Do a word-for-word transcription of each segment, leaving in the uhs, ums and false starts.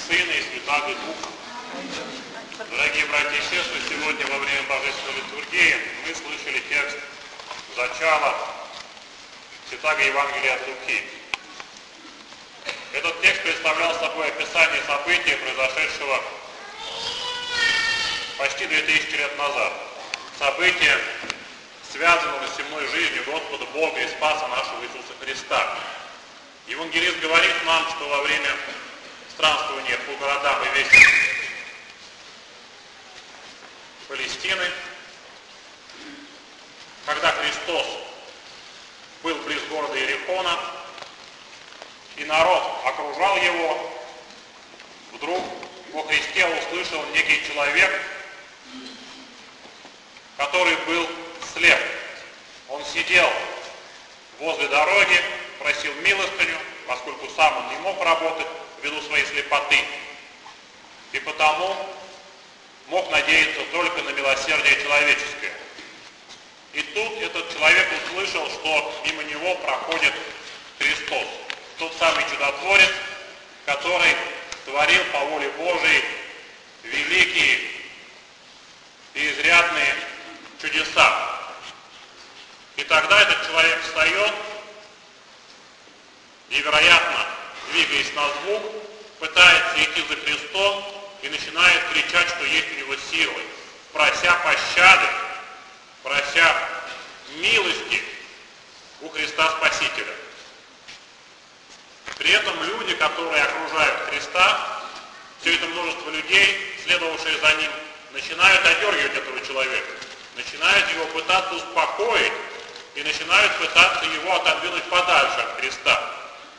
Сына и Святаго Духа. Дорогие братья и сестры, сегодня во время Божественной литургии мы слышали текст зачала Святаго Евангелия от Луки. Этот текст представлял собой описание события, произошедшего почти две тысячи лет назад. События, связанного с земной жизнью Господа Бога и Спаса нашего Иисуса Христа. Евангелист говорит нам, что во время странствования по городам и весям Палестины, когда Христос был близ города Иерихона, и народ окружал его, вдруг во Христе услышал некий человек, который был слеп. Он сидел возле дороги, просил милостыню, поскольку сам он не мог работать ввиду своей слепоты, и потому мог надеяться только на милосердие человеческое. И тут этот человек услышал, что мимо него проходит Христос, тот самый чудотворец, который творил по воле Божией великие и изрядные чудеса. И тогда этот человек встает и, вероятно, двигаясь на звук, пытается идти за Христом и начинает кричать, что есть у него силы, прося пощады, прося милости у Христа Спасителя. При этом люди, которые окружают Христа, все это множество людей, следовавшие за ним, начинают одергивать этого человека, начинают его пытаться успокоить и начинают пытаться его отодвинуть подальше от Христа.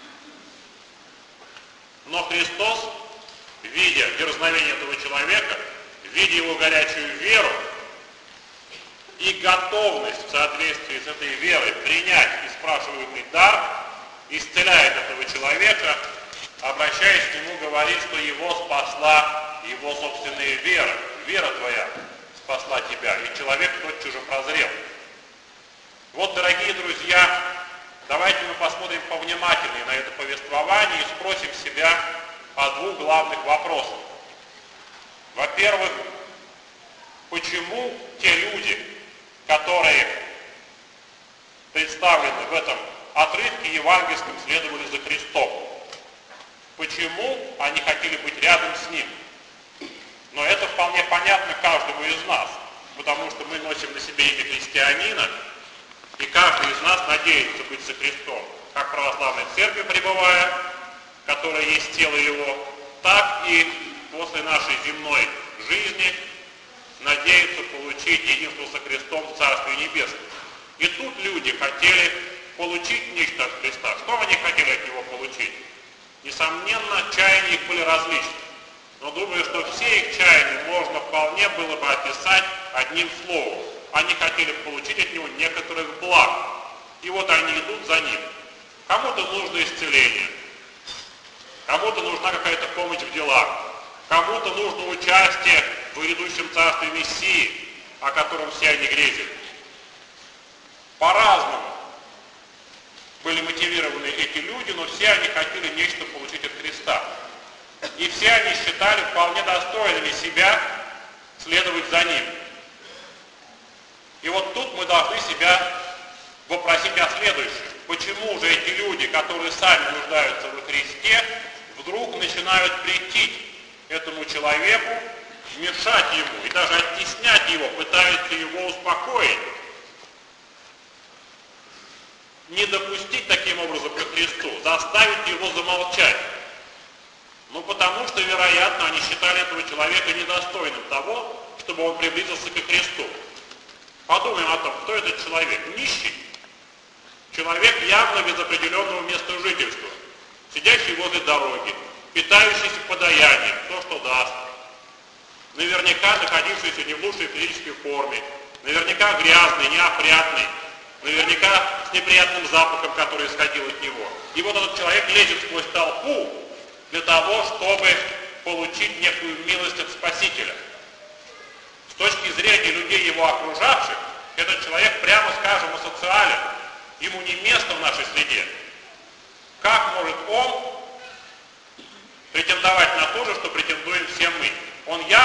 Но Христос, видя дерзновение этого человека, видя его горячую веру и готовность в соответствии с этой верой принять и спрашиваемый дар, исцеляет этого человека, обращаясь к нему, говорит, что его спасла его собственная вера. Вера твоя спасла тебя. И человек тотчас же прозрел. Вот, дорогие друзья, давайте мы посмотрим повнимательнее на это повествование и спросим себя о двух главных вопросах. Во-первых, почему те люди, которые представлены в этом отрывке евангельском, следовали за Христом? Почему они хотели быть рядом с Ним? Но это вполне понятно каждому из нас, потому что мы носим на себе имя христианина, и каждый из нас надеется быть со Христом, как в православной церкви пребывая, которая есть тело Его, так и после нашей земной жизни надеется получить единство со Христом в Царстве Небесном. И тут люди хотели получить нечто от Христа. Что они хотели от Него получить? Несомненно, чаяния их были различны. Но думаю, что все их чаяния можно вполне было бы описать одним словом. Они хотели получить от Него некоторых благ. И вот они идут за Ним. Кому-то нужно исцеление, кому-то нужна какая-то помощь в делах, кому-то нужно участие в грядущем царстве Мессии, о котором все они грезят. По-разному были мотивированы эти люди, но все они хотели нечто получить от Христа. И все они считали вполне достойными себя следовать за Ним. И вот тут мы должны себя вопросить о следующем. Почему же эти люди, которые сами нуждаются во Христе, вдруг начинают претить этому человеку, мешать ему и даже оттеснять его, пытаются его успокоить, не допустить таким образом ко Христу, заставить его замолчать? Ну, потому что, вероятно, они считали этого человека недостойным того, чтобы он приблизился ко Христу. Подумаем о том, кто этот человек. Нищий. Человек явно без определенного места жительства, сидящий возле дороги, питающийся подаянием, то, что даст. Наверняка находившийся не в лучшей физической форме, наверняка грязный, неопрятный, наверняка с неприятным запахом, который исходил от него. И вот этот человек лезет сквозь толпу для того, чтобы получить некую милость от Спасителя. С точки зрения людей, его окружавших, этот человек, прямо скажем, асоциален. Ему не место в нашей среде. Как может он претендовать на то же, что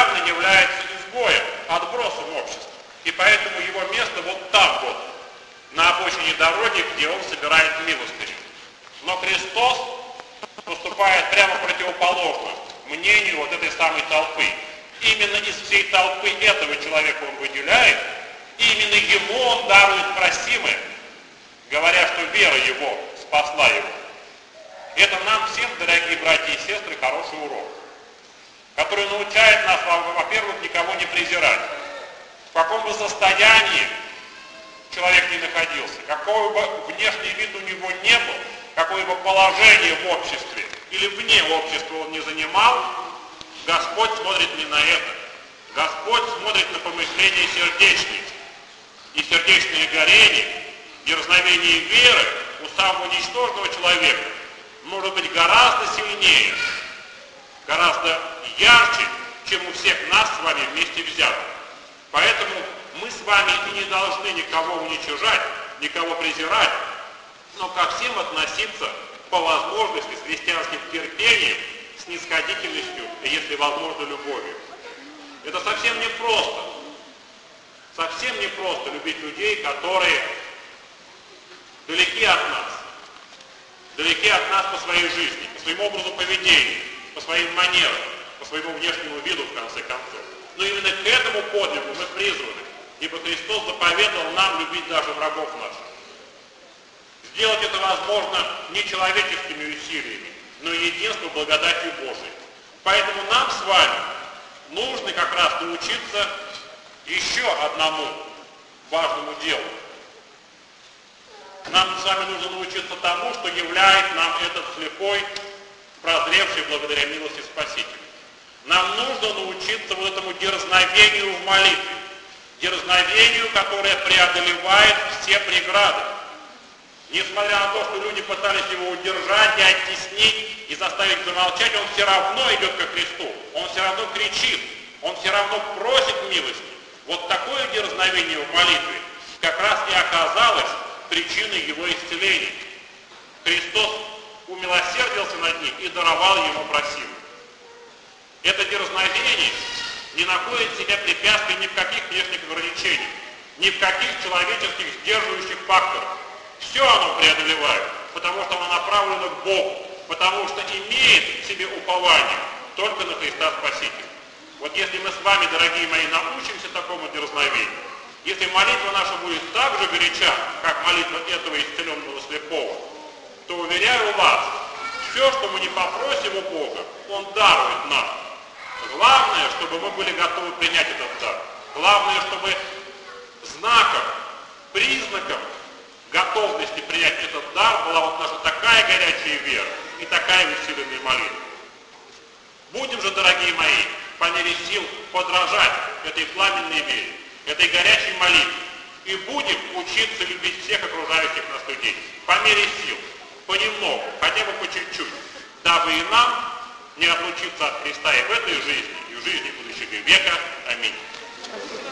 явно является изгоем, отбросом общества. И поэтому его место вот там вот, на обочине дороги, где он собирает милостыню. Но Христос поступает прямо противоположно мнению вот этой самой толпы. Именно из всей толпы этого человека он выделяет, и именно ему он дарует просимое, говоря, что вера его спасла его. Это нам всем, дорогие братья и сестры, хороший урок, который научает нас, во-первых, никого не презирать. В каком бы состоянии человек ни находился, какой бы внешний вид у него не был, какое бы положение в обществе или вне общества он не занимал, Господь смотрит не на это. Господь смотрит на помышления сердечные. И сердечные горения, дерзновение веры у самого ничтожного человека может быть гораздо сильнее, гораздо ярче, чем у всех нас с вами вместе взятых. Поэтому мы с вами и не должны никого уничижать, никого презирать, но ко всем относиться по возможности с христианским терпением, снисходительностью и, если возможно, любовью. Это совсем непросто. Совсем непросто любить людей, которые далеки от нас. Далеки от нас по своей жизни, по своему образу поведения, по своим манерам, по своему внешнему виду, в конце концов. Но именно к этому подвигу мы призваны, ибо Христос заповедовал нам любить даже врагов наших. Сделать это возможно не человеческими усилиями, но единство благодатью Божией. Поэтому нам с вами нужно как раз научиться еще одному важному делу. Нам с вами нужно научиться тому, что являет нам этот слепой, прозревший благодаря милости Спасителя. Нам нужно научиться вот этому дерзновению в молитве, дерзновению, которое преодолевает все преграды. Несмотря на то, что люди пытались его удержать и оттеснить, и заставить замолчать, он все равно идет ко Христу. Он все равно кричит, он все равно просит милости. Вот такое дерзновение в молитве как раз и оказалось причиной его исцеления. Христос умилосердился над ним и даровал ему просимое. Это дерзновение не находит в себе препятствий ни в каких внешних ограничениях, ни в каких человеческих сдерживающих факторах. Все оно преодолевает, потому что оно направлено к Богу, потому что имеет в себе упование только на Христа Спасителя. Вот если мы с вами, дорогие мои, научимся такому дерзновению, если молитва наша будет так же горяча, как молитва этого исцеленного слепого, то, уверяю вас, все, что мы не попросим у Бога, Он дарует нам. Главное, чтобы мы были готовы принять этот дар. Главное, чтобы знаком, признаком готовности принять этот дар была вот наша такая горячая вера и такая усиленная молитва. Будем же, дорогие мои, по мере сил подражать этой пламенной вере, этой горячей молитве, и будем учиться любить всех окружающих нас людей, по мере сил, понемногу, хотя бы по чуть-чуть, дабы и нам не отлучиться от Христа и в этой жизни, и в жизни будущего века. Аминь.